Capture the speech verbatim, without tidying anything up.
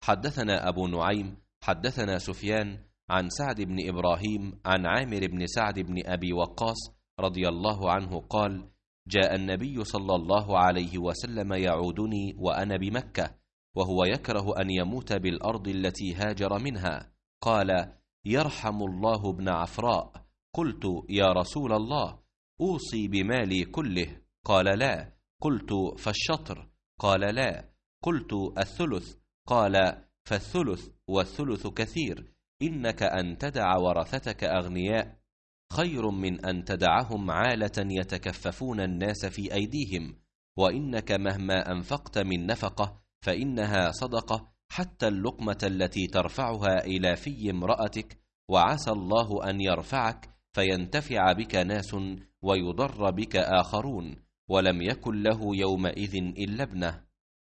حدثنا أبو نعيم حدثنا سفيان عن سعد بن إبراهيم عن عامر بن سعد بن أبي وقاص رضي الله عنه قال: جاء النبي صلى الله عليه وسلم يعودني وأنا بمكة، وهو يكره أن يموت بالأرض التي هاجر منها. قال: يرحم الله ابن عفراء. قلت: يا رسول الله، أوصي بمالي كله؟ قال: لا. قلت: فالشطر؟ قال: لا. قلت: الثلث؟ قال: فالثلث والثلث كثير، إنك أن تدع ورثتك أغنياء خير من أن تدعهم عالة يتكففون الناس في أيديهم، وإنك مهما أنفقت من نفقة فإنها صدقة، حتى اللقمة التي ترفعها إلى في امرأتك، وعسى الله أن يرفعك فينتفع بك ناس ويضر بك آخرون، ولم يكن له يومئذ إلا ابنه.